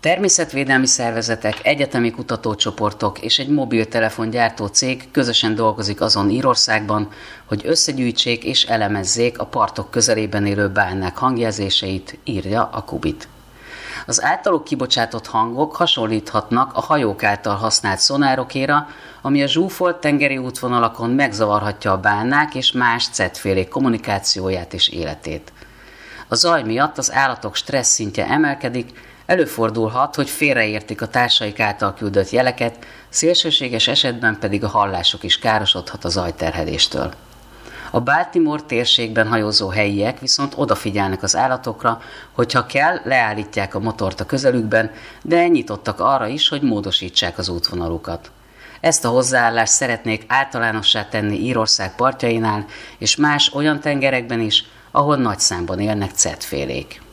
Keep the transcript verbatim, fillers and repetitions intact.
Természetvédelmi szervezetek, egyetemi kutatócsoportok és egy mobiltelefongyártó cég közösen dolgozik azon Írországban, hogy összegyűjtsék és elemezzék a partok közelében élő bálnák hangjelzéseit, írja a Kubit. Az általuk kibocsátott hangok hasonlíthatnak a hajók által használt szonárokéra, ami a zsúfolt tengeri útvonalakon megzavarhatja a bálnák és más cettfélék kommunikációját és életét. A zaj miatt az állatok stressz szintje emelkedik, előfordulhat, hogy félreértik a társaik által küldött jeleket, szélsőséges esetben pedig a hallásuk is károsodhat a zajterheléstől. A Baltimore térségben hajózó helyiek viszont odafigyelnek az állatokra, hogyha kell, leállítják a motort a közelükben, de nyitottak arra is, hogy módosítsák az útvonalukat. Ezt a hozzáállást szeretnék általánossá tenni Írország partjainál és más olyan tengerekben is, ahol nagy számban élnek cettfélék.